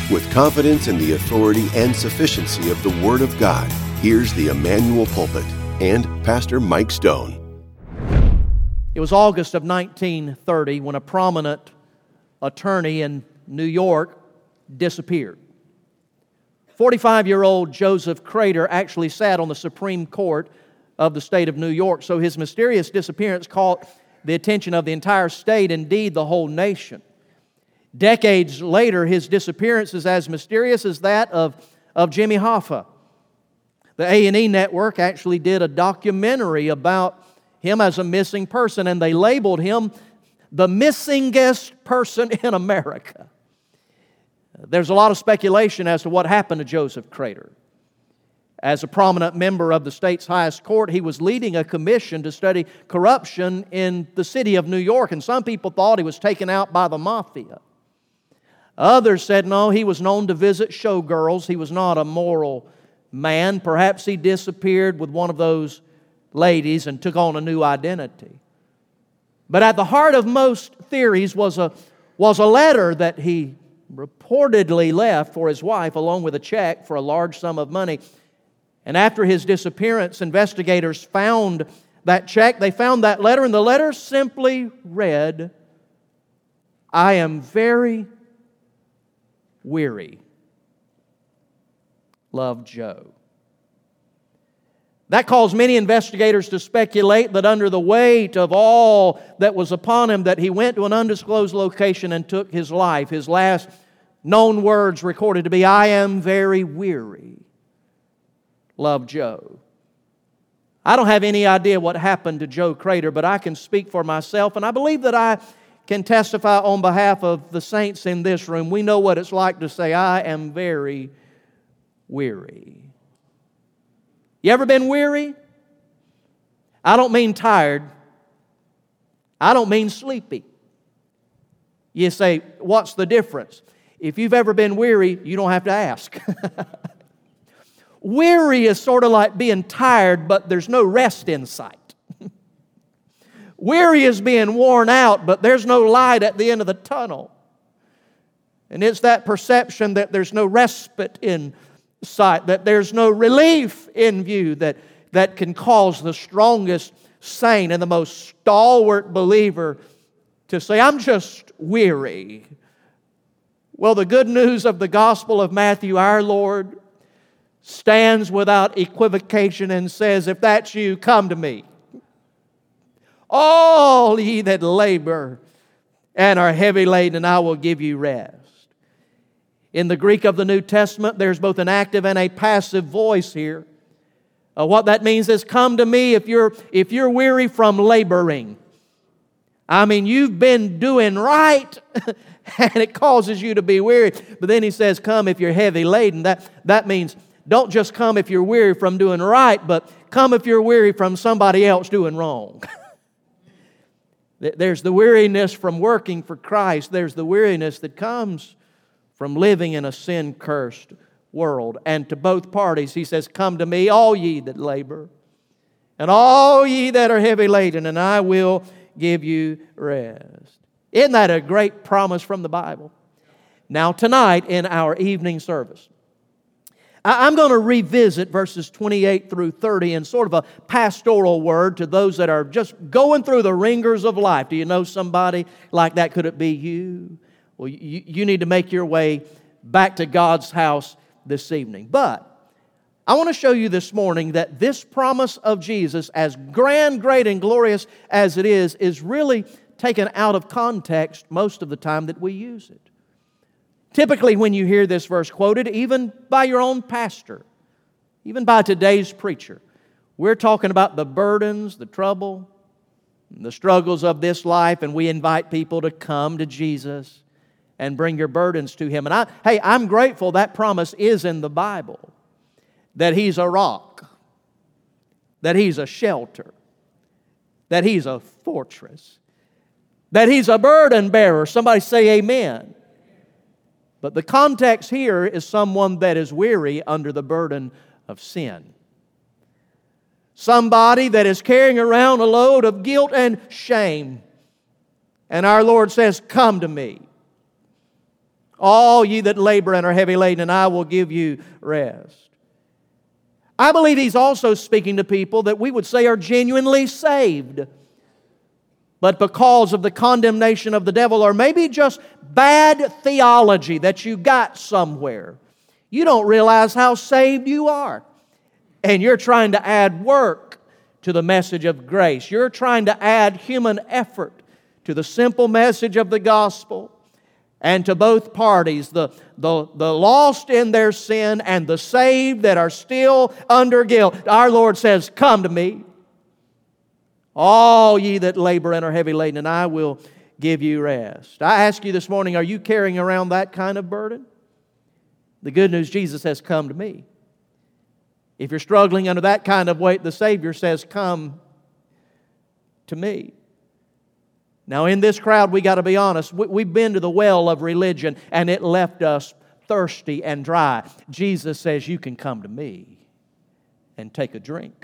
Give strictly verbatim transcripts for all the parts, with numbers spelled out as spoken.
With confidence in the authority and sufficiency of the Word of God, here's the Emmanuel Pulpit and Pastor Mike Stone. It was August of nineteen thirty when a prominent attorney in New York disappeared. forty-five-year-old Joseph Crater actually sat on the Supreme Court of the state of New York, so his mysterious disappearance caught the attention of the entire state, indeed the whole nation. Decades later, his disappearance is as mysterious as that of, of Jimmy Hoffa. The A and E network actually did a documentary about him as a missing person, and they labeled him the missingest person in America. There's a lot of speculation as to what happened to Joseph Crater. As a prominent member of the state's highest court, he was leading a commission to study corruption in the city of New York, and some people thought he was taken out by the mafia. Others said, no, he was known to visit showgirls. He was not a moral man. Perhaps he disappeared with one of those ladies and took on a new identity. But at the heart of most theories was a, was a letter that he reportedly left for his wife along with a check for a large sum of money. And after his disappearance, investigators found that check. They found that letter, and the letter simply read, "I am very weary. Love, Joe." That caused many investigators to speculate that under the weight of all that was upon him, that he went to an undisclosed location and took his life. His last known words recorded to be, "I am very weary. Love, Joe." I don't have any idea what happened to Joe Crater, but I can speak for myself, and I believe that I can testify on behalf of the saints in this room. We know what it's like to say, "I am very weary." You ever been weary? I don't mean tired. I don't mean sleepy. You say, what's the difference? If you've ever been weary, you don't have to ask. Weary is sort of like being tired, but there's no rest in sight. Weary is being worn out, but there's no light at the end of the tunnel. And it's that perception that there's no respite in sight, that there's no relief in view, that, that can cause the strongest saint and the most stalwart believer to say, "I'm just weary." Well, the good news of the Gospel of Matthew, our Lord, stands without equivocation and says, "If that's you, come to me. All ye that labor and are heavy laden, and I will give you rest." In the Greek of the New Testament, there's both an active and a passive voice here. Uh, what that means is, come to me if you're, if you're weary from laboring. I mean, you've been doing right, and it causes you to be weary. But then he says, come if you're heavy laden. That, that means don't just come if you're weary from doing right, but come if you're weary from somebody else doing wrong. There's the weariness from working for Christ. There's the weariness that comes from living in a sin-cursed world. And to both parties, he says, come to me, all ye that labor, and all ye that are heavy laden, and I will give you rest. Isn't that a great promise from the Bible? Now tonight in our evening service, I'm going to revisit verses twenty-eight through thirty in sort of a pastoral word to those that are just going through the ringers of life. Do you know somebody like that? Could it be you? Well, you, you need to make your way back to God's house this evening. But I want to show you this morning that this promise of Jesus, as grand, great, and glorious as it is, is really taken out of context most of the time that we use it. Typically, when you hear this verse quoted, even by your own pastor, even by today's preacher, we're talking about the burdens, the trouble, the struggles of this life, and we invite people to come to Jesus and bring your burdens to Him. And I, hey, I'm grateful that promise is in the Bible, that He's a rock, that He's a shelter, that He's a fortress, that He's a burden bearer. Somebody say amen. But the context here is someone that is weary under the burden of sin. Somebody that is carrying around a load of guilt and shame. And our Lord says, come to me. All ye that labor and are heavy laden, and I will give you rest. I believe He's also speaking to people that we would say are genuinely saved, but because of the condemnation of the devil, or maybe just bad theology that you got somewhere, you don't realize how saved you are. And you're trying to add work to the message of grace. You're trying to add human effort to the simple message of the gospel. And to both parties, the, the, the lost in their sin and the saved that are still under guilt, our Lord says, come to me. All ye that labor and are heavy laden, and I will give you rest. I ask you this morning, are you carrying around that kind of burden? The good news, Jesus says, come to me. If you're struggling under that kind of weight, the Savior says, come to me. Now, in this crowd, we got to be honest. We've been to the well of religion, and it left us thirsty and dry. Jesus says, you can come to me and take a drink.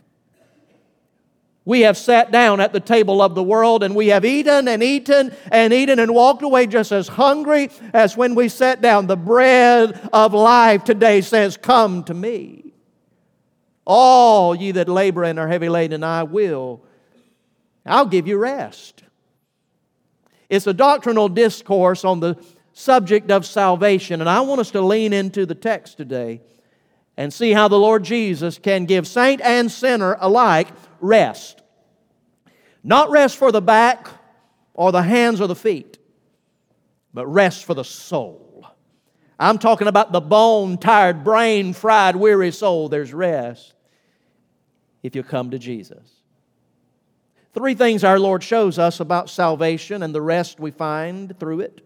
We have sat down at the table of the world, and we have eaten and eaten and eaten and walked away just as hungry as when we sat down. The bread of life today says, come to me. All ye that labor and are heavy laden, I will. I'll give you rest. It's a doctrinal discourse on the subject of salvation, and I want us to lean into the text today and see how the Lord Jesus can give saint and sinner alike rest. Not rest for the back or the hands or the feet, but rest for the soul. I'm talking about the bone-tired, brain-fried, weary soul. There's rest if you come to Jesus. Three things our Lord shows us about salvation and the rest we find through it.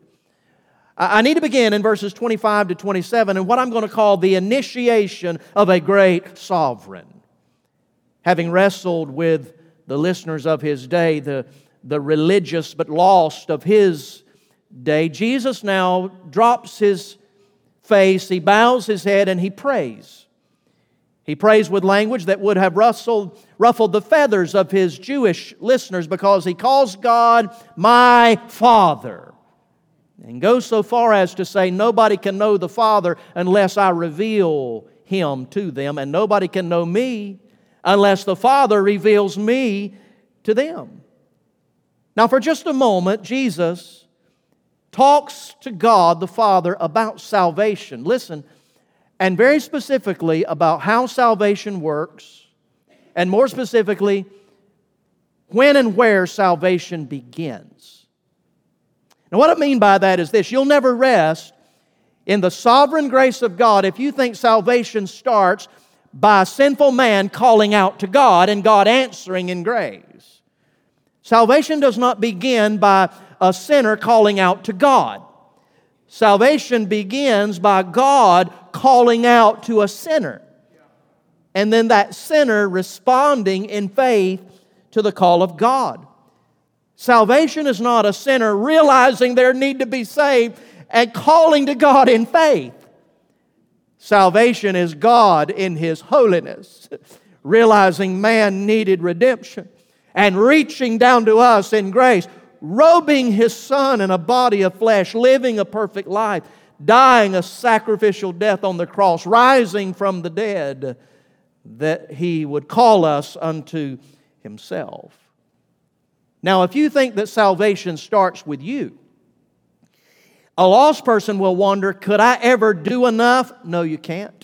I need to begin in verses twenty-five to twenty-seven and what I'm going to call the initiation of a great sovereign. Having wrestled with the listeners of His day, the, the religious but lost of His day, Jesus now drops His face, He bows His head, and He prays. He prays with language that would have rustled, ruffled the feathers of His Jewish listeners because He calls God my Father. And goes so far as to say nobody can know the Father unless I reveal Him to them. And nobody can know me unless the Father reveals me to them. Now for just a moment, Jesus talks to God the Father about salvation. Listen. And very specifically about how salvation works, and more specifically, when and where salvation begins. Now what I mean by that is this: you'll never rest in the sovereign grace of God if you think salvation starts by a sinful man calling out to God and God answering in grace. Salvation does not begin by a sinner calling out to God. Salvation begins by God calling out to a sinner. And then that sinner responding in faith to the call of God. Salvation is not a sinner realizing their need to be saved and calling to God in faith. Salvation is God in His holiness, realizing man needed redemption and reaching down to us in grace, robing His Son in a body of flesh, living a perfect life, dying a sacrificial death on the cross, rising from the dead, that He would call us unto Himself. Now, if you think that salvation starts with you, a lost person will wonder, could I ever do enough? No, you can't.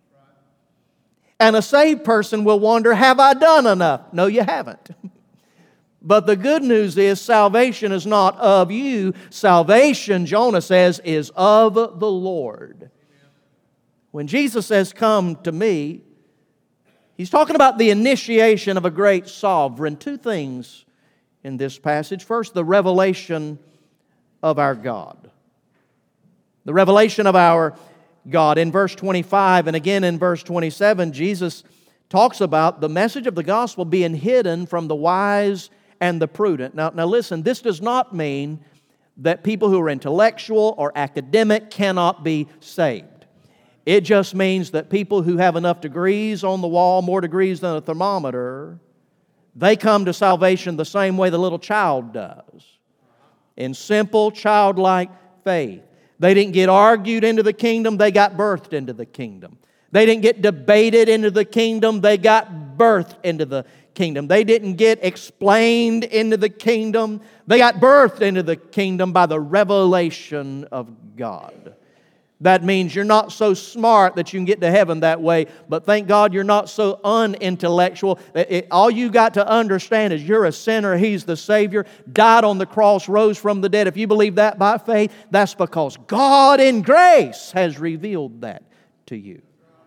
And a saved person will wonder, have I done enough? No, you haven't. But the good news is salvation is not of you. Salvation, Jonah says, is of the Lord. When Jesus says, come to me, He's talking about the initiation of a great sovereign. Two things in this passage. First, the revelation of our God. The revelation of our God. In verse twenty-five and again in verse twenty-seven, Jesus talks about the message of the gospel being hidden from the wise and the prudent. Now, now listen, this does not mean that people who are intellectual or academic cannot be saved. It just means that people who have enough degrees on the wall, more degrees than a thermometer, they come to salvation the same way the little child does. In simple, childlike faith. They didn't get argued into the kingdom, they got birthed into the kingdom. They didn't get debated into the kingdom, they got birthed into the kingdom. They didn't get explained into the kingdom, they got birthed into the kingdom by the revelation of God. That means you're not so smart that you can get to heaven that way, but thank God you're not so unintellectual. It, it, all you got to understand is you're a sinner, He's the Savior, died on the cross, rose from the dead. If you believe that by faith, that's because God in grace has revealed that to you.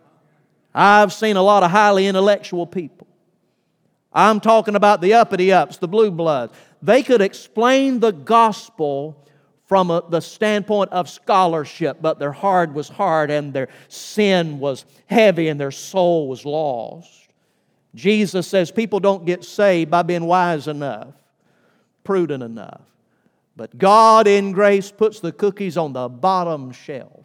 I've seen a lot of highly intellectual people. I'm talking about the uppity-ups, the blue bloods. They could explain the gospel from a, the standpoint of scholarship, but their heart was hard and their sin was heavy and their soul was lost. Jesus says people don't get saved by being wise enough, prudent enough. But God in grace puts the cookies on the bottom shelf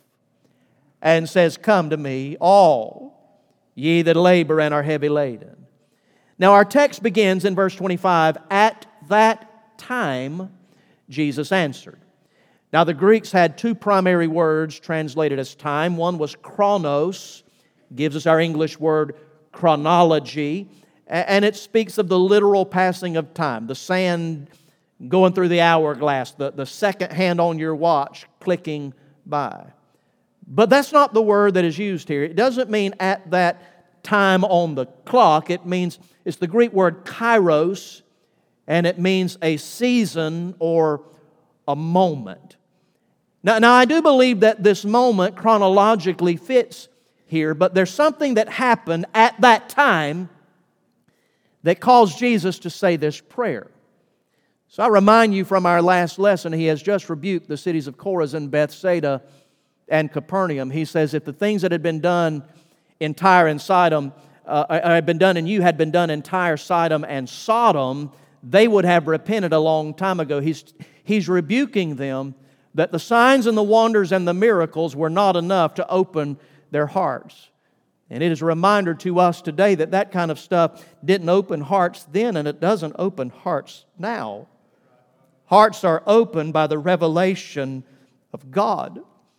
and says, "Come to me, all ye that labor and are heavy laden." Now our text begins in verse twenty-five, "At that time Jesus answered." Now the Greeks had two primary words translated as time. One was chronos, gives us our English word chronology, and it speaks of the literal passing of time, the sand going through the hourglass, the, the second hand on your watch clicking by. But that's not the word that is used here. It doesn't mean at that time on the clock. It means, it's the Greek word kairos, and it means a season or a moment. Now, now, I do believe that this moment chronologically fits here, but there's something that happened at that time that caused Jesus to say this prayer. So I remind you from our last lesson, He has just rebuked the cities of Chorazin, Bethsaida, and Capernaum. He says, if the things that had been done in Tyre and Sidon, uh, had been done in you, had been done in Tyre, Sidon, and Sodom, they would have repented a long time ago. He's, he's rebuking them that the signs and the wonders and the miracles were not enough to open their hearts. And it is a reminder to us today that that kind of stuff didn't open hearts then, and it doesn't open hearts now. Hearts are opened by the revelation of God.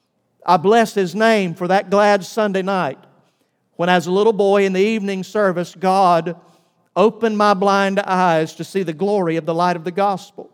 I bless His name for that glad Sunday night when, as a little boy in the evening service, God opened my blind eyes to see the glory of the light of the gospel.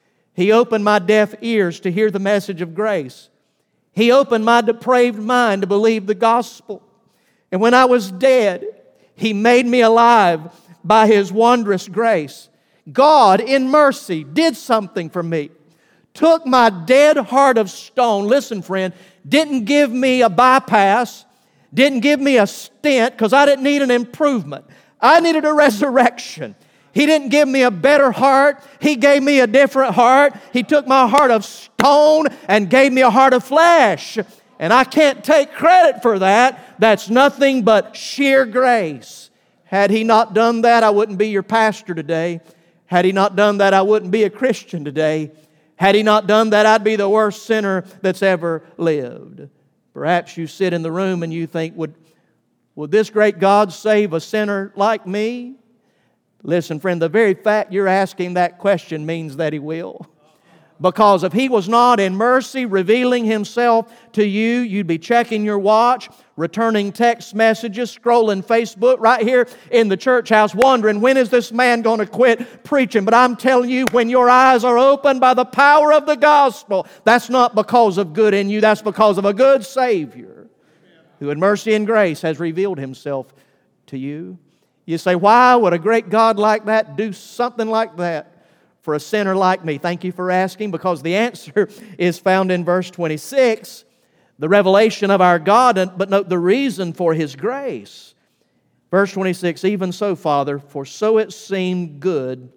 He opened my deaf ears to hear the message of grace. He opened my depraved mind to believe the gospel. And when I was dead, He made me alive by His wondrous grace. God, in mercy, did something for me. Took my dead heart of stone, listen friend, didn't give me a bypass, didn't give me a stent because I didn't need an improvement. I needed a resurrection. He didn't give me a better heart. He gave me a different heart. He took my heart of stone and gave me a heart of flesh. And I can't take credit for that. That's nothing but sheer grace. Had He not done that, I wouldn't be your pastor today. Had He not done that, I wouldn't be a Christian today. Had He not done that, I'd be the worst sinner that's ever lived. Perhaps you sit in the room and you think, would, would this great God save a sinner like me? Listen, friend, the very fact you're asking that question means that He will. Because if He was not in mercy revealing Himself to you, you'd be checking your watch, returning text messages, scrolling Facebook right here in the church house, wondering, when is this man going to quit preaching? But I'm telling you, when your eyes are opened by the power of the gospel, that's not because of good in you, that's because of a good Savior who in mercy and grace has revealed Himself to you. You say, why would a great God like that do something like that for a sinner like me? Thank you for asking, because the answer is found in verse twenty-six, the revelation of our God, but note the reason for His grace. Verse twenty-six, even so, Father, for so it seemed good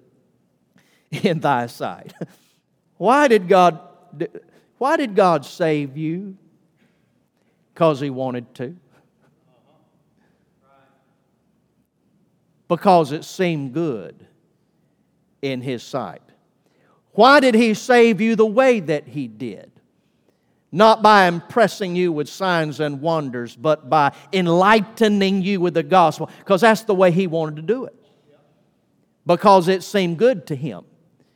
in Thy sight. Why did God, why did God save you? Because He wanted to. Because it seemed good in His sight. Why did He save you the way that He did? Not by impressing you with signs and wonders, but by enlightening you with the gospel, because that's the way He wanted to do it. Because it seemed good to Him.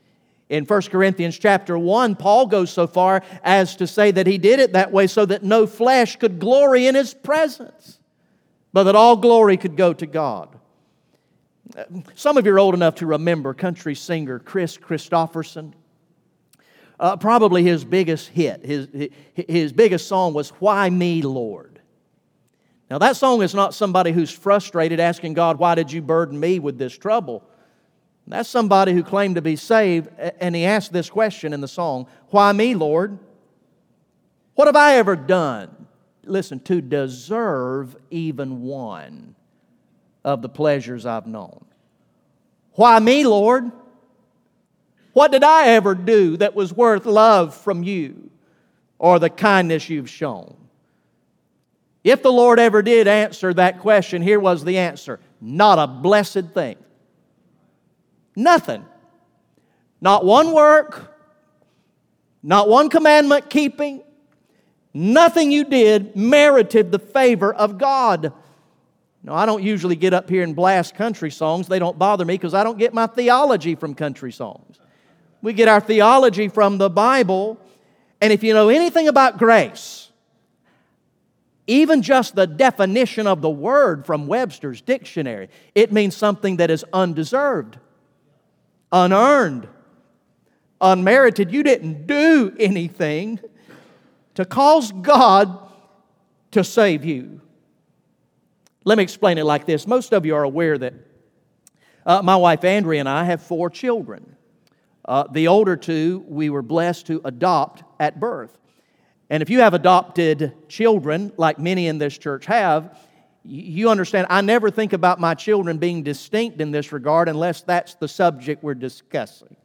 In First Corinthians chapter one, Paul goes so far as to say that he did it that way so that no flesh could glory in his presence, but that all glory could go to God. Some of you are old enough to remember country singer Chris Christopherson. Uh, probably his biggest hit, his, his biggest song was "Why Me, Lord?" Now that song is not somebody who's frustrated asking God, "Why did you burden me with this trouble?" That's somebody who claimed to be saved, and he asked this question in the song, "Why me, Lord? What have I ever done, listen, to deserve even one of the pleasures I've known? Why me, Lord? What did I ever do that was worth love from you or the kindness you've shown?" If the Lord ever did answer that question, here was the answer: not a blessed thing. Nothing. Not one work, not one commandment keeping, nothing you did merited the favor of God. Now, I don't usually get up here and blast country songs. They don't bother me because I don't get my theology from country songs. We get our theology from the Bible. And if you know anything about grace, even just the definition of the word from Webster's dictionary, it means something that is undeserved, unearned, unmerited. You didn't do anything to cause God to save you. Let me explain it like this. Most of you are aware that uh, my wife Andrea and I have four children. Uh, the older two we were blessed to adopt at birth. And if you have adopted children, like many in this church have, you understand I never think about my children being distinct in this regard unless that's the subject we're discussing.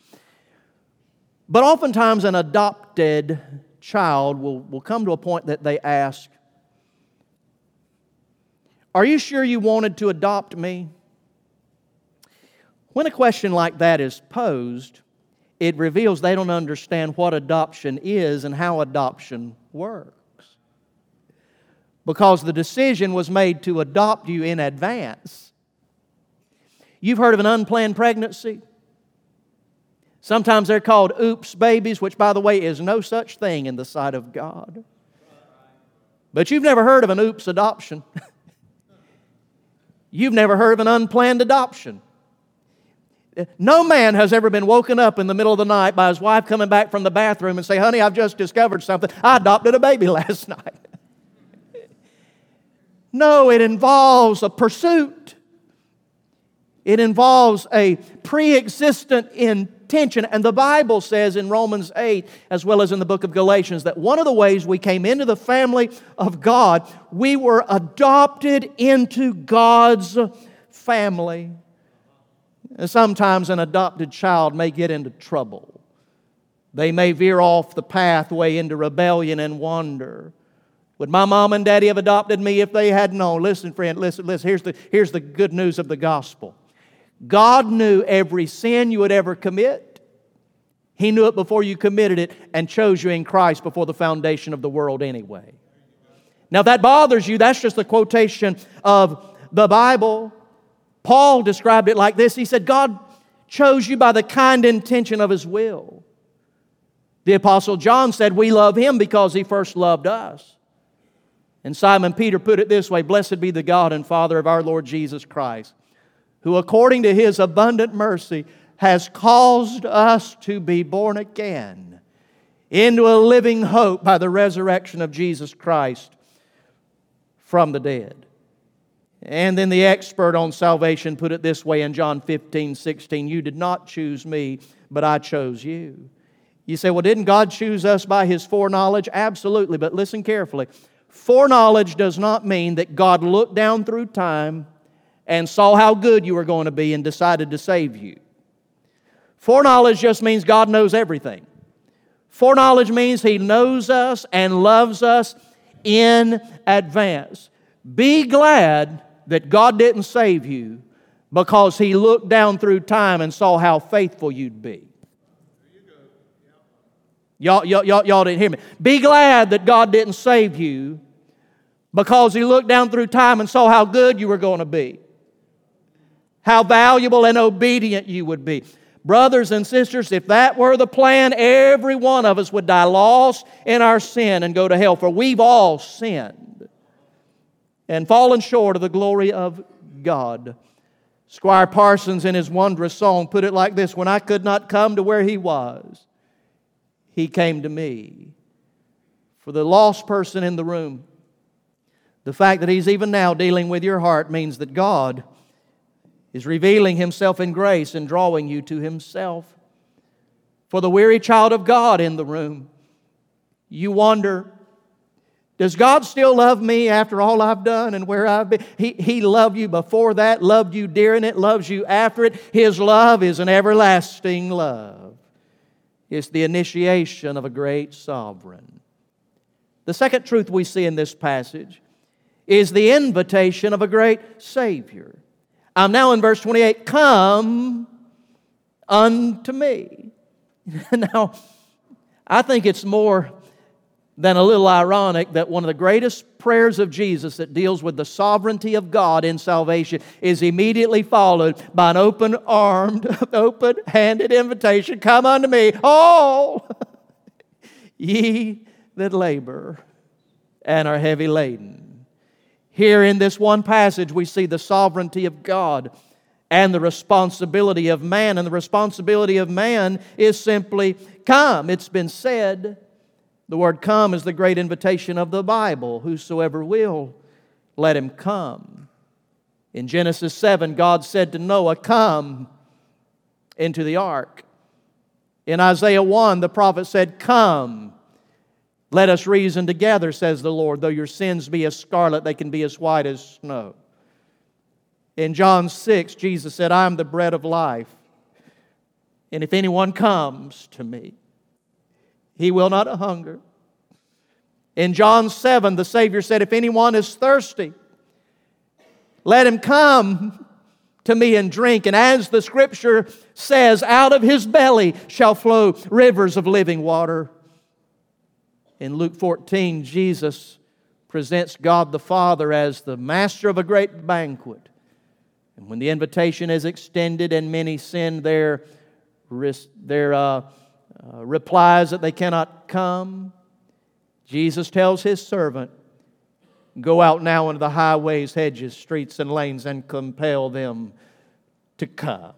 But oftentimes an adopted child will, will come to a point that they ask, "Are you sure you wanted to adopt me?" When a question like that is posed, it reveals they don't understand what adoption is and how adoption works. Because the decision was made to adopt you in advance. You've heard of an unplanned pregnancy? Sometimes they're called oops babies, which, by the way, is no such thing in the sight of God. But you've never heard of an oops adoption. You've never heard of an unplanned adoption. No man has ever been woken up in the middle of the night by his wife coming back from the bathroom and say, "Honey, I've just discovered something. I adopted a baby last night." No, it involves a pursuit. It involves a pre-existent intention. And the Bible says in Romans eight, as well as in the book of Galatians, that one of the ways we came into the family of God, we were adopted into God's family. And sometimes an adopted child may get into trouble. They may veer off the pathway into rebellion and wander. Would my mom and daddy have adopted me if they had known? Listen, friend, listen, listen. Here's the, here's the good news of the gospel. God knew every sin you would ever commit. He knew it before you committed it and chose you in Christ before the foundation of the world anyway. Now, if that bothers you, that's just a quotation of the Bible. Paul described it like this. He said, God chose you by the kind intention of His will. The Apostle John said, we love Him because He first loved us. And Simon Peter put it this way, "Blessed be the God and Father of our Lord Jesus Christ, who according to His abundant mercy has caused us to be born again into a living hope by the resurrection of Jesus Christ from the dead." And then the expert on salvation put it this way in John fifteen, sixteen, "You did not choose me, but I chose you." You say, well, didn't God choose us by His foreknowledge? Absolutely, but listen carefully. Foreknowledge does not mean that God looked down through time and saw how good you were going to be and decided to save you. Foreknowledge just means God knows everything. Foreknowledge means He knows us and loves us in advance. Be glad that God didn't save you because He looked down through time and saw how faithful you'd be. Y'all, y'all, y'all, y'all didn't hear me. Be glad that God didn't save you because He looked down through time and saw how good you were going to be, how valuable and obedient you would be. Brothers and sisters, if that were the plan, every one of us would die lost in our sin and go to hell, for we've all sinned and fallen short of the glory of God. Squire Parsons, in his wondrous song, put it like this: when I could not come to where He was, He came to me. For the lost person in the room, the fact that He's even now dealing with your heart means that God is revealing Himself in grace and drawing you to Himself. For the weary child of God in the room, you wonder, does God still love me after all I've done and where I've been? He, he loved you before that, loved you during it, loves you after it. His love is an everlasting love. It's the initiation of a great sovereign. The second truth we see in this passage is the invitation of a great Savior. I'm now in verse twenty-eight. Come unto me. Now, I think it's more than a little ironic that one of the greatest prayers of Jesus that deals with the sovereignty of God in salvation is immediately followed by an open-armed, open-handed invitation. Come unto me, all ye that labor and are heavy laden. Here in this one passage we see the sovereignty of God and the responsibility of man. And the responsibility of man is simply come. It's been said. The word come is the great invitation of the Bible. Whosoever will, let him come. In Genesis seven, God said to Noah, come into the ark. In Isaiah one, the prophet said, come, let us reason together, says the Lord. Though your sins be as scarlet, they can be as white as snow. In John six, Jesus said, I am the bread of life. And if anyone comes to me, he will not hunger. In John seven, the Savior said, if anyone is thirsty, let him come to me and drink. And as the Scripture says, out of his belly shall flow rivers of living water. In Luke fourteen, Jesus presents God the Father as the master of a great banquet. And when the invitation is extended and many send their, their uh, uh, replies that they cannot come, Jesus tells His servant, go out now into the highways, hedges, streets, and lanes and compel them to come.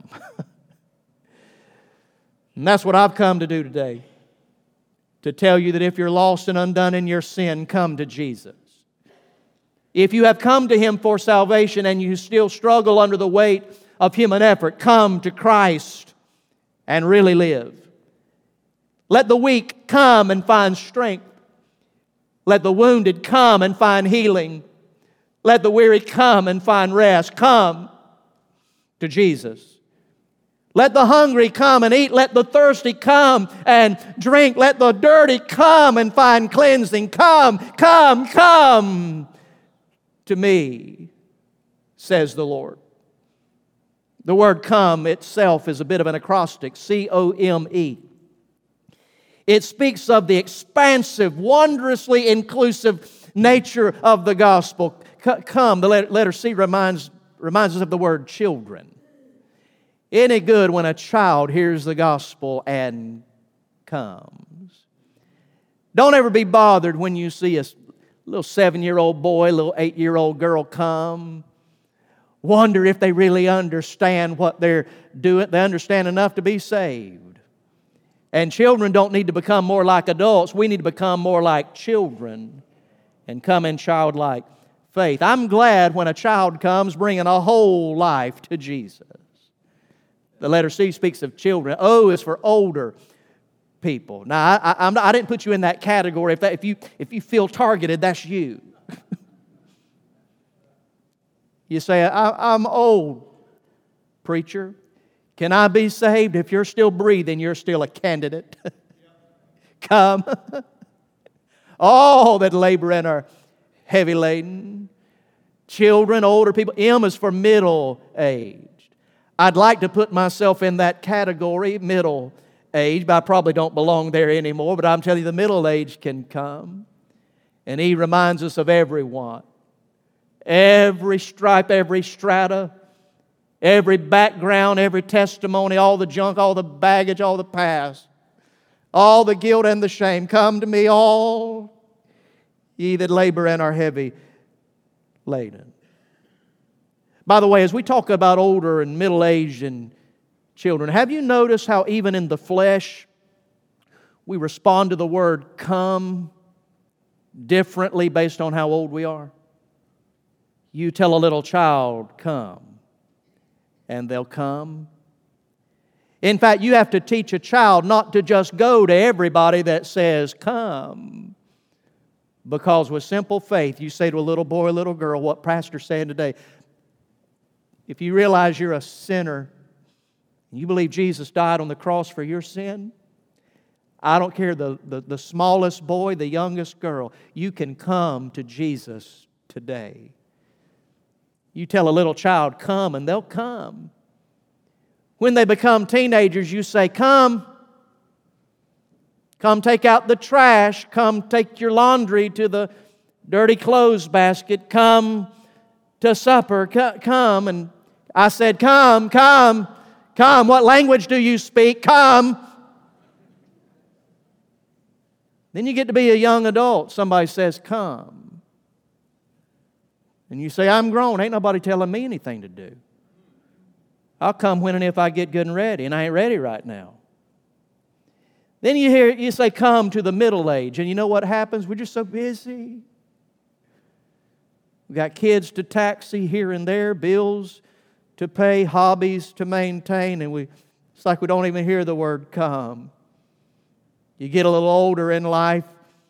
And that's what I've come to do today. To tell you that if you're lost and undone in your sin, come to Jesus. If you have come to Him for salvation and you still struggle under the weight of human effort, come to Christ and really live. Let the weak come and find strength. Let the wounded come and find healing. Let the weary come and find rest. Come to Jesus. Let the hungry come and eat. Let the thirsty come and drink. Let the dirty come and find cleansing. Come, come, come to me, says the Lord. The word come itself is a bit of an acrostic, C O M E. It speaks of the expansive, wondrously inclusive nature of the gospel. Come, the letter C reminds, reminds us of the word children. Isn't it good when a child hears the gospel and comes? Don't ever be bothered when you see a little seven-year-old boy, a little eight-year-old girl come. Wonder if they really understand what they're doing. They understand enough to be saved. And children don't need to become more like adults. We need to become more like children and come in childlike faith. I'm glad when a child comes bringing a whole life to Jesus. The letter C speaks of children. O is for older people. Now, I, I, I'm not, I didn't put you in that category. If, that, if, you, if you feel targeted, that's you. You say, I, I'm old, preacher. Can I be saved? If you're still breathing, you're still a candidate. Come. All that labor and are heavy laden. Children, older people. M is for middle age. I'd like to put myself in that category, middle age, but I probably don't belong there anymore. But I'm telling you, the middle age can come. And He reminds us of everyone. Every stripe, every strata, Every background, every testimony, all the junk, all the baggage, all the past, all the guilt and the shame. Come to me, all ye that labor and are heavy laden. By the way, as we talk about older and middle-aged and children, have you noticed how even in the flesh we respond to the word come differently based on how old we are? You tell a little child, come, and they'll come. In fact, you have to teach a child not to just go to everybody that says, come. Because with simple faith, you say to a little boy or little girl, what Pastor's saying today, if you realize you're a sinner, and you believe Jesus died on the cross for your sin, I don't care, the, the, the smallest boy, the youngest girl, you can come to Jesus today. You tell a little child, come, and they'll come. When they become teenagers, you say, come. Come take out the trash. Come take your laundry to the dirty clothes basket. Come to supper. Come. And I said, come, come, come. What language do you speak? Come. Then you get to be a young adult. Somebody says, come. And you say, I'm grown. Ain't nobody telling me anything to do. I'll come when and if I get good and ready, and I ain't ready right now. Then you hear you say, come to the middle age. And you know what happens? We're just so busy. We've got kids to taxi here and there, bills to pay, hobbies to maintain, and we it's like we don't even hear the word come. You get a little older in life,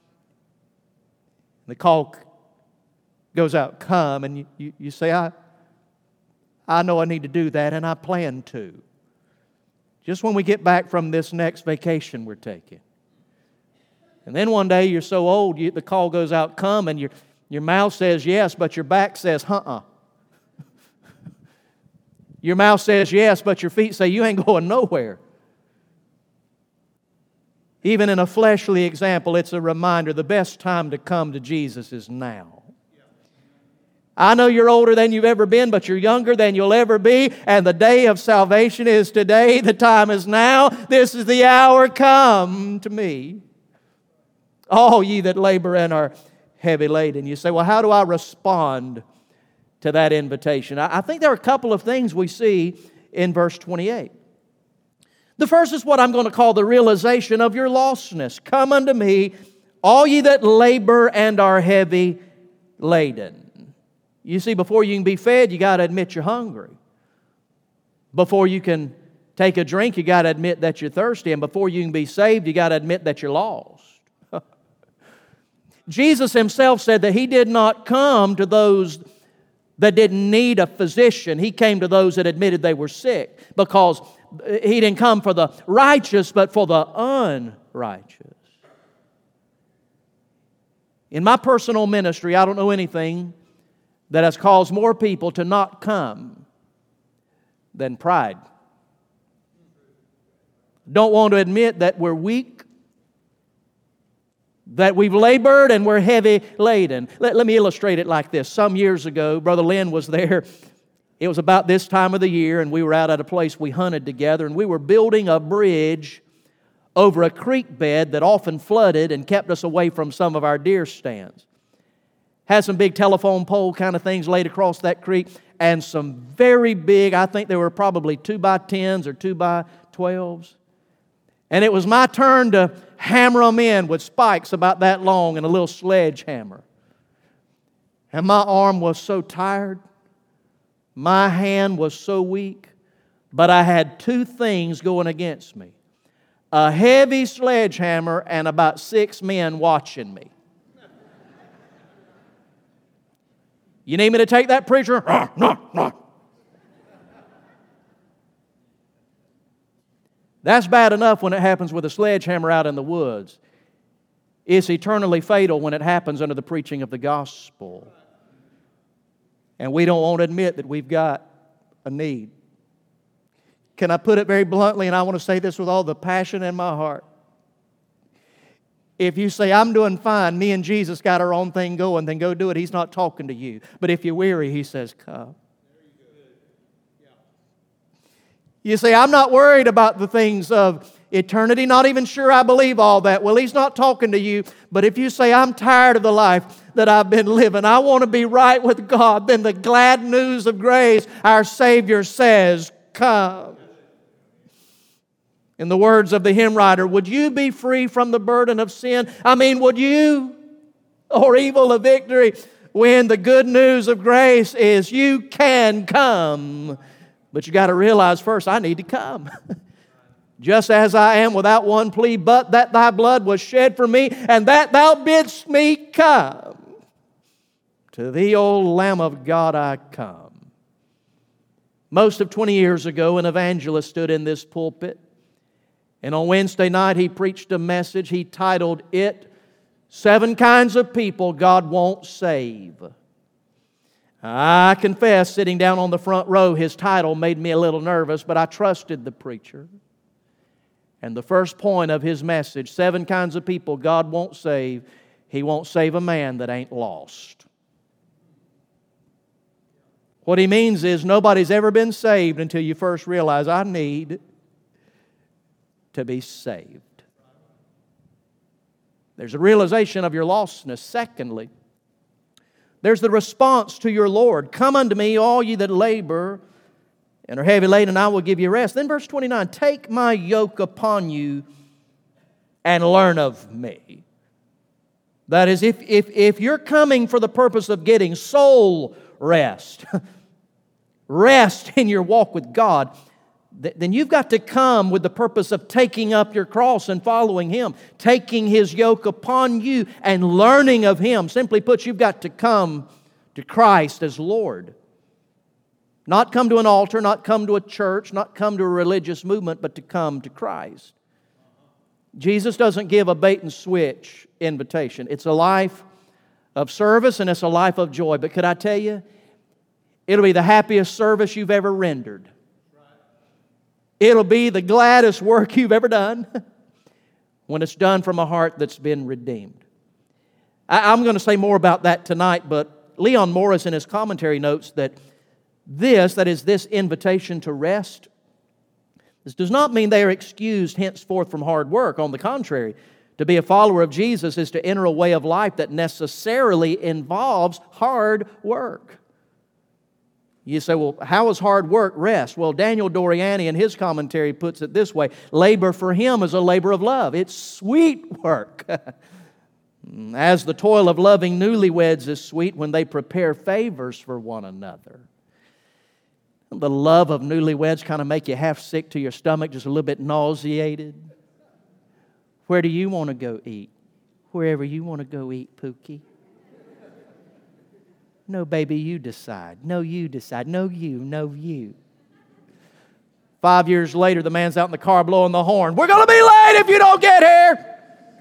the call goes out, come, and you, you, you say, I, I know I need to do that, and I plan to. Just when we get back from this next vacation we're taking. And then one day you're so old, you, the call goes out, come, and your, your mouth says yes, but your back says, uh-uh. Your mouth says yes, but your feet say, you ain't going nowhere. Even in a fleshly example, it's a reminder the best time to come to Jesus is now. I know you're older than you've ever been, but you're younger than you'll ever be, and the day of salvation is today. The time is now. This is the hour. Come to me, all ye that labor and are heavy laden. You say, well, how do I respond to that invitation? I think there are a couple of things we see in verse twenty-eight. The first is what I'm going to call the realization of your lostness. Come unto me, all ye that labor and are heavy laden. You see, before you can be fed, you got to admit you're hungry. Before you can take a drink, you got to admit that you're thirsty. And before you can be saved, you got to admit that you're lost. Jesus Himself said that He did not come to those that didn't need a physician. He came to those that admitted they were sick, because He didn't come for the righteous, but for the unrighteous. In my personal ministry, I don't know anything that has caused more people to not come than pride. Don't want to admit that we're weak, that we've labored and we're heavy laden. Let, let me illustrate it like this. Some years ago, Brother Lynn was there. It was about this time of the year, and we were out at a place we hunted together, and we were building a bridge over a creek bed that often flooded and kept us away from some of our deer stands. Had some big telephone pole kind of things laid across that creek, and some very big, I think they were probably two by tens or two by twelves. And it was my turn to hammer them in with spikes about that long and a little sledgehammer. And my arm was so tired. My hand was so weak. But I had two things going against me. A heavy sledgehammer and about six men watching me. You need me to take that, preacher? That's bad enough when it happens with a sledgehammer out in the woods. It's eternally fatal when it happens under the preaching of the gospel. And we don't want to admit that we've got a need. Can I put it very bluntly, and I want to say this with all the passion in my heart. If you say, I'm doing fine, me and Jesus got our own thing going, then go do it. He's not talking to you. But if you're weary, He says, come. You say, I'm not worried about the things of eternity, not even sure I believe all that. Well, He's not talking to you. But if you say, I'm tired of the life that I've been living, I want to be right with God, then the glad news of grace, our Savior says, come. In the words of the hymn writer, would you be free from the burden of sin? I mean, would you? Or evil of victory? When the good news of grace is you can come. But you got to realize first, I need to come. Just as I am without one plea, but that thy blood was shed for me, and that thou bidst me come. To thee, O Lamb of God, I come. Most of twenty years ago, an evangelist stood in this pulpit, and on Wednesday night he preached a message. He titled it, Seven Kinds of People God Won't Save. I confess, sitting down on the front row, his title made me a little nervous, but I trusted the preacher. And the first point of his message, seven kinds of people God won't save. He won't save a man that ain't lost. What he means is nobody's ever been saved until you first realize, I need to be saved. There's a realization of your lostness. Secondly, there's the response to your Lord. Come unto me, all ye that labor and are heavy laden, and I will give you rest. Then verse twenty-nine, take my yoke upon you and learn of me. That is, if, if, if you're coming for the purpose of getting soul rest, rest in your walk with God, then you've got to come with the purpose of taking up your cross and following Him, taking His yoke upon you and learning of Him. Simply put, you've got to come to Christ as Lord. Not come to an altar, not come to a church, not come to a religious movement, but to come to Christ. Jesus doesn't give a bait and switch invitation. It's a life of service and it's a life of joy. But could I tell you, it'll be the happiest service you've ever rendered. It'll be the gladdest work you've ever done when it's done from a heart that's been redeemed. I, I'm going to say more about that tonight, but Leon Morris in his commentary notes that this, that is this invitation to rest, this does not mean they are excused henceforth from hard work. On the contrary, to be a follower of Jesus is to enter a way of life that necessarily involves hard work. You say, well, how is hard work rest? Well, Daniel Doriani in his commentary puts it this way. Labor for him is a labor of love. It's sweet work. As the toil of loving newlyweds is sweet when they prepare favors for one another. The love of newlyweds kind of make you half sick to your stomach, just a little bit nauseated. Where do you want to go eat? Wherever you want to go eat, Pookie. No, baby, you decide. No, you decide. No, you. No, you. Five years later, the man's out in the car blowing the horn. We're going to be late if you don't get here.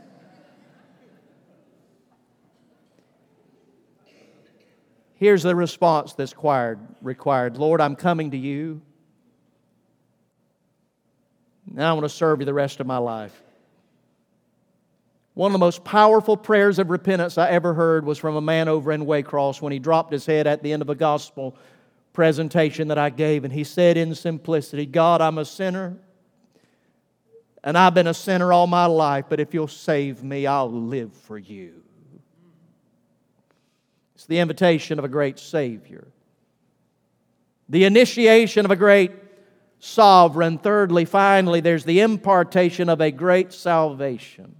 Here's the response that's required. required. Lord, I'm coming to you. Now I want to serve you the rest of my life. One of the most powerful prayers of repentance I ever heard was from a man over in Waycross when he dropped his head at the end of a gospel presentation that I gave, and he said in simplicity, God, I'm a sinner, and I've been a sinner all my life, but if you'll save me, I'll live for you. It's the invitation of a great Savior. The initiation of a great sovereign. Thirdly, finally, there's the impartation of a great salvation.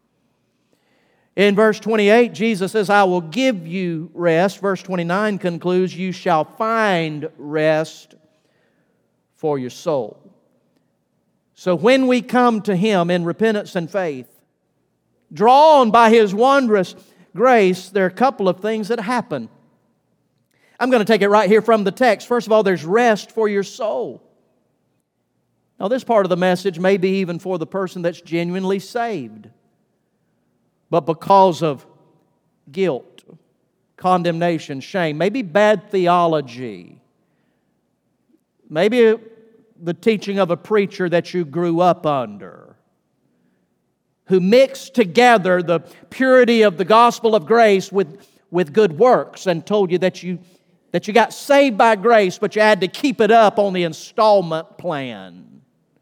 In verse twenty-eight, Jesus says, I will give you rest. Verse twenty-nine concludes, you shall find rest for your soul. So when we come to Him in repentance and faith, drawn by His wondrous grace, there are a couple of things that happen. I'm going to take it right here from the text. First of all, there's rest for your soul. Now, this part of the message may be even for the person that's genuinely saved. But because of guilt, condemnation, shame, maybe bad theology, maybe the teaching of a preacher that you grew up under, who mixed together the purity of the gospel of grace with, with good works and told you that you, That you got saved by grace, but you had to keep it up on the installment plan.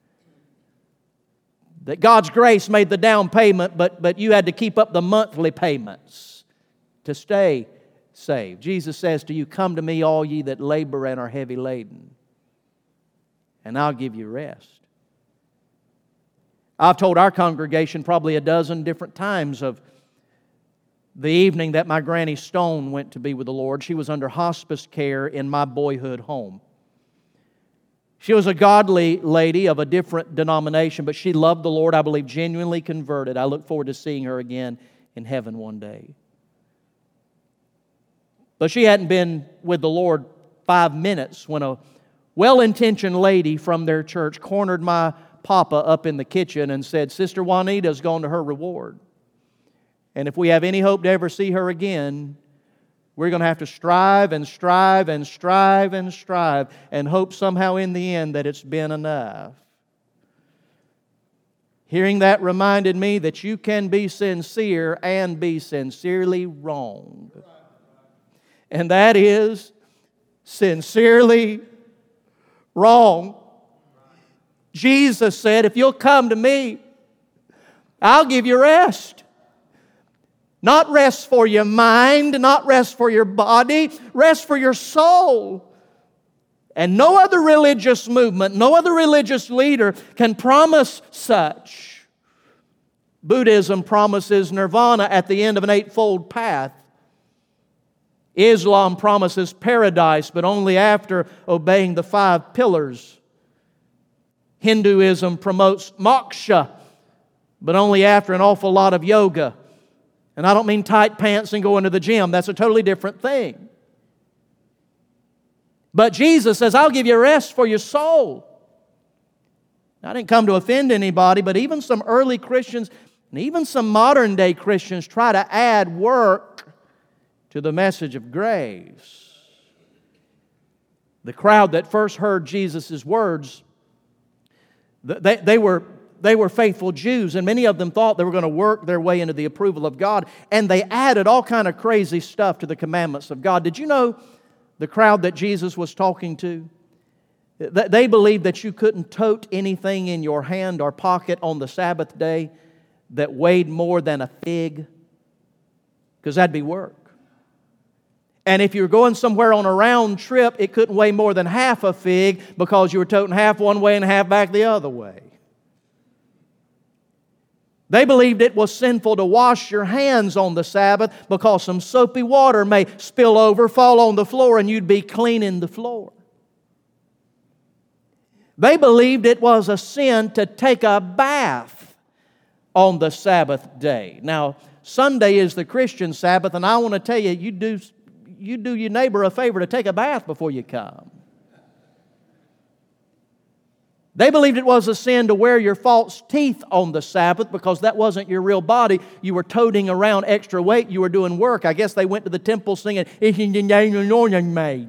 That God's grace made the down payment, but, but you had to keep up the monthly payments to stay saved. Jesus says to you, "Come to me, all ye that labor and are heavy laden, and I'll give you rest." I've told our congregation probably a dozen different times of the evening that my Granny Stone went to be with the Lord. She was under hospice care in my boyhood home. She was a godly lady of a different denomination, but she loved the Lord, I believe, genuinely converted. I look forward to seeing her again in heaven one day. But she hadn't been with the Lord five minutes when a well-intentioned lady from their church cornered my papa up in the kitchen and said, "Sister Juanita's gone to her reward. And if we have any hope to ever see her again, we're going to have to strive and strive and strive and strive and hope somehow in the end that it's been enough." Hearing that reminded me that you can be sincere and be sincerely wrong. And that is sincerely wrong. Jesus said, "If you'll come to me, I'll give you rest." Not rest for your mind, not rest for your body, rest for your soul. And no other religious movement, no other religious leader can promise such. Buddhism promises nirvana at the end of an eightfold path. Islam promises paradise, but only after obeying the five pillars. Hinduism promotes moksha, but only after an awful lot of yoga. And I don't mean tight pants and going to the gym. That's a totally different thing. But Jesus says, "I'll give you rest for your soul." I didn't come to offend anybody, but even some early Christians and even some modern day Christians try to add work to the message of grace. The crowd that first heard Jesus' words, they, they were They were faithful Jews, and many of them thought they were going to work their way into the approval of God, and they added all kind of crazy stuff to the commandments of God. Did you know the crowd that Jesus was talking to? They believed that you couldn't tote anything in your hand or pocket on the Sabbath day that weighed more than a fig, because that'd be work. And if you were going somewhere on a round trip, it couldn't weigh more than half a fig because you were toting half one way and half back the other way. They believed it was sinful to wash your hands on the Sabbath because some soapy water may spill over, fall on the floor, and you'd be cleaning the floor. They believed it was a sin to take a bath on the Sabbath day. Now, Sunday is the Christian Sabbath, and I want to tell you, you do, you do your neighbor a favor to take a bath before you come. They believed it was a sin to wear your false teeth on the Sabbath because that wasn't your real body. You were toting around extra weight. You were doing work. I guess they went to the temple singing, "Made."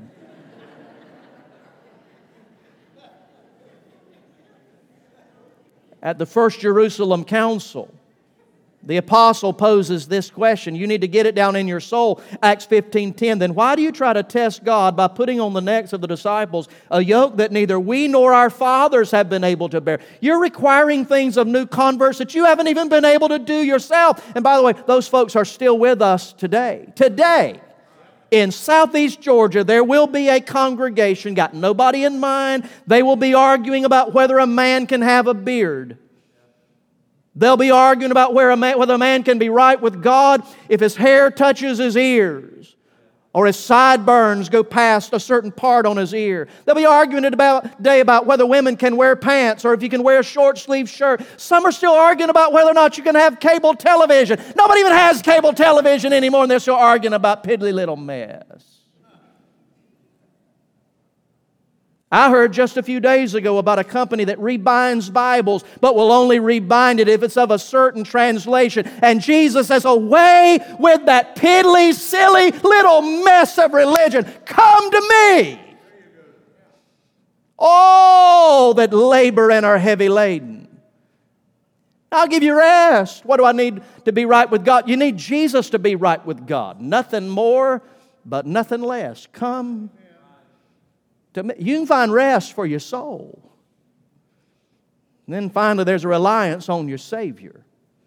At the First Jerusalem Council, the apostle poses this question. You need to get it down in your soul. Acts fifteen ten. "Then why do you try to test God by putting on the necks of the disciples a yoke that neither we nor our fathers have been able to bear?" You're requiring things of new converts that you haven't even been able to do yourself. And by the way, those folks are still with us today. Today, in southeast Georgia, there will be a congregation, got nobody in mind. They will be arguing about whether a man can have a beard. They'll be arguing about where a man, whether a man can be right with God if his hair touches his ears or his sideburns go past a certain part on his ear. They'll be arguing about, today about whether women can wear pants or if you can wear a short-sleeved shirt. Some are still arguing about whether or not you can have cable television. Nobody even has cable television anymore, and they're still arguing about piddly little mess. I heard just a few days ago about a company that rebinds Bibles, but will only rebind it if it's of a certain translation. And Jesus says, "Away with that piddly, silly little mess of religion. Come to me, all that labor and are heavy laden. I'll give you rest." What do I need to be right with God? You need Jesus to be right with God. Nothing more, but nothing less. Come to me. You can find rest for your soul. And then finally, there's a reliance on your Savior.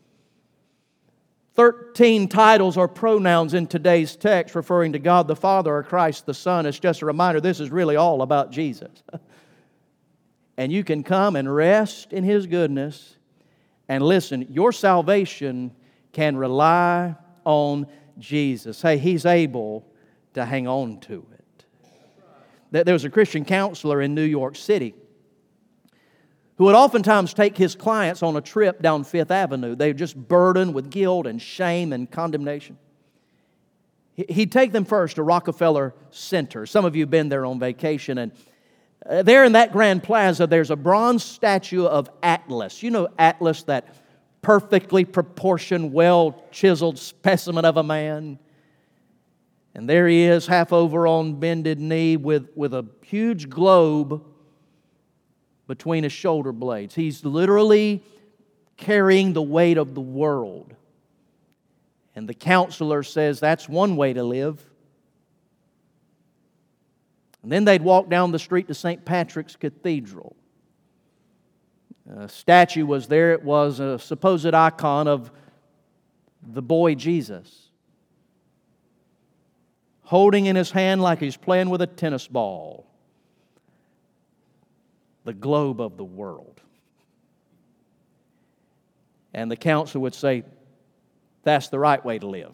Thirteen titles or pronouns in today's text referring to God the Father or Christ the Son. It's just a reminder this is really all about Jesus. And you can come and rest in His goodness. And listen, your salvation can rely on Jesus. Hey, He's able to hang on to it. There was a Christian counselor in New York City who would oftentimes take his clients on a trip down Fifth Avenue. They were just burdened with guilt and shame and condemnation. He'd take them first to Rockefeller Center. Some of you have been there on vacation. And there in that grand plaza, there's a bronze statue of Atlas. You know Atlas, that perfectly proportioned, well-chiseled specimen of a man. And there he is, half over on bended knee with, with a huge globe between his shoulder blades. He's literally carrying the weight of the world. And the counselor says that's one way to live. And then they'd walk down the street to Saint Patrick's Cathedral. A statue was there. It was a supposed icon of the boy Jesus, holding in his hand like he's playing with a tennis ball the globe of the world. And the counselor would say, that's the right way to live.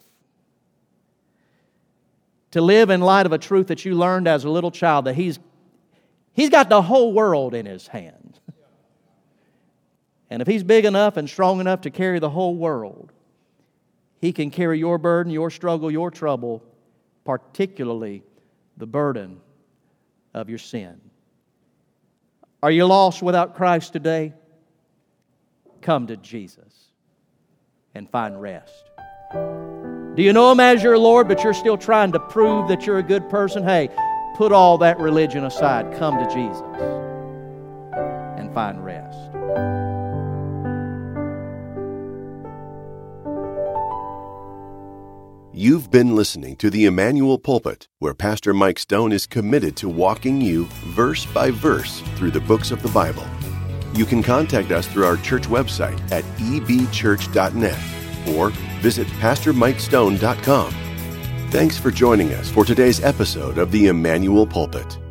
To live in light of a truth that you learned as a little child, that he's, he's got the whole world in His hand. And if He's big enough and strong enough to carry the whole world, He can carry your burden, your struggle, your trouble, particularly the burden of your sin. Are you lost without Christ today? Come to Jesus and find rest. Do you know Him as your Lord, but you're still trying to prove that you're a good person? Hey, put all that religion aside. Come to Jesus and find rest. You've been listening to the Emmanuel Pulpit, where Pastor Mike Stone is committed to walking you verse by verse through the books of the Bible. You can contact us through our church website at e b church dot net or visit pastor mike stone dot com. Thanks for joining us for today's episode of the Emmanuel Pulpit.